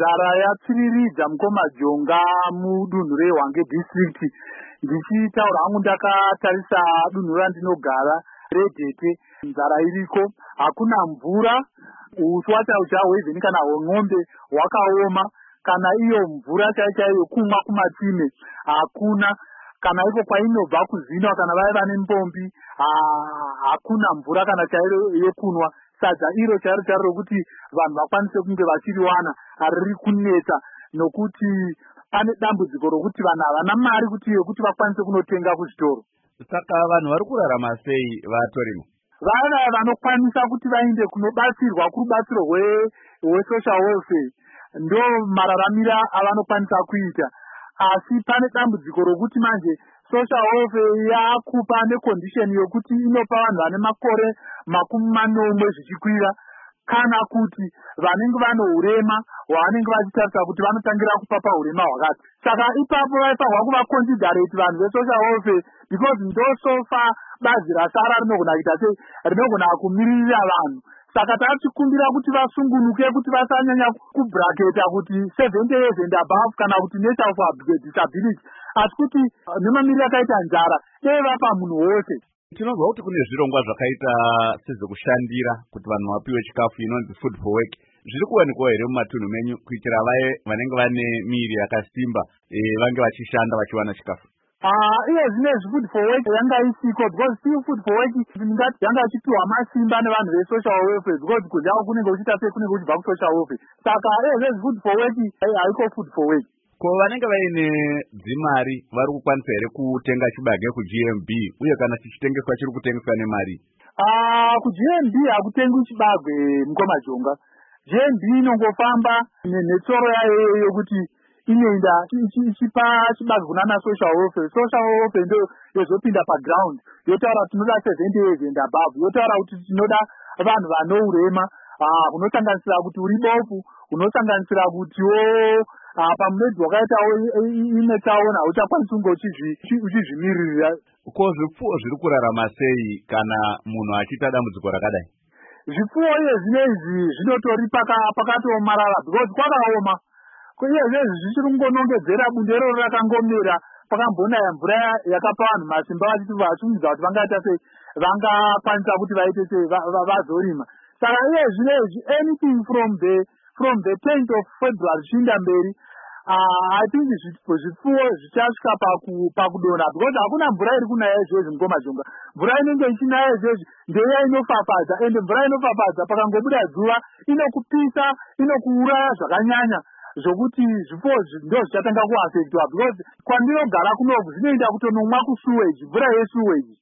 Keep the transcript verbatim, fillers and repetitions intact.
nzara yapfiriridza mukomajonga mudunhu reHwange district. Ndichitaura hangu ndakatarisa dunhu randinogara reDhete, nzara iriko, hakuna mvura, uswa chahwo even kana hwemombe hwakaoma, kana iyo mvura chaichaiyo kumwa kumatsime hakuna, kana iko kwainobva kuzinwa kana vaya vane mpombi hakuna mvura kana chairo yekunwa. Sadza iro chairo chairo rokuti vanhu vakwanise kunge vachiriwana riri kunetsa, nokuti pane dambudziko rokuti vanhu havana mari kuti yekuti vakwanise kunotenga kuzvitoro. Saka vanhu vari kurarama sei vatorimo? Vaya vanokwanisa kuti vaende kunobatsirwa kurubatsiro rwesocial welfare ndo mararamira avanokwanisa kuita, asi pane dambudziko rokuti manje social welfare yakupa necondition yokuti inopa vanhu vane makore makumi manomwe zvichikwira, kana kuti vanenge vane urema hwavanenge vachitarisa kuti vanotangira kupa paurema hwakati. Saka ipapo vaifanirwa kuvaconsiderate vanhu vesocial welfare, because ndosofa bazi rasara rinogona kuita sei, rinogona kumiririra vanhu. Saka tatikumbira kuti vasungunuke, kuti vasanyanya kubraketa kuti seventy years and above kana kuti nature for disability, asi kuti nemamiriro akaita nzara dei vapa munhu wose. Tinobva kuti kune zvirongwa zvakaita sezvekushandira kuti vanhu vapiwe chikafu inonzi food for work. Zviri kuwanikwa here mumatunhu menyu kuitira vaye vanenge vane miri yakasimba e, vange vachishanda vachiwana chikafu? Ah, iye zvinezvi food for work yanga isiko, because still food for work ndingati yanga ichipiwa masimba nevanhu vesocial welfare, because kudya kunenge kuchiita sei kunenge kuchibva kusocial welfare. Saka iye zvezvi food for work haiko food for work. Ko vanenge vaine dzimari vari kukwanisa here kutenga chibage kuG M B, uye kana chichitengeswa chiri kutengeswa nemari? Ah, kuG M B hakutengwi chibagwe mukomajonga. G M B inongofamba netsoro yayo yokuti inoenda ichipa chibagwe kunana social welfare. Social welfare ndo yozopinda paground yotaura tinoda seventy years and above, yotaura kuti tinoda vanhu vane urema, ah, unosanganisira kuti uri bofu, unosanganisira kuti wo pamwedzi wakaitawo ine taona uchakwanisa kunge uchizvimiririra. Ko zvipfuwo zviri kurarama sei kana munhu achiita dambudziko rakadai? Zvipfuwo iye zvinezvi zvinotori pakatomarara, because kwakaoma. Iye zvezvi zvichiri kungonongedzera bundo iroro rakangomera, pakambonaya mvura yakapa vanhu masimba vachiti vachimudza kuti vangaita sei, vangakwanisa kuti vaite sei vazorima. Saka iye zvinezvi anything from the from the tenth of February zvichienda mberi, uh, I think zvipfuwo zvichasvika pakudonha, because hakuna mvura iri kunaya izvozvi mukomajonga. Mvura inenge ichinaya izvozvi ndeya inofafadza, ende mvura inofafadza pakangobuda zuva inokupisa, inokuuraya zvakanyanya, zvokuti zvipfuwo ndo zvichatanga kuafectwa, because kwandinogara kunoku zvinoenda kutonomwa kusuweji, mvura yesuweji.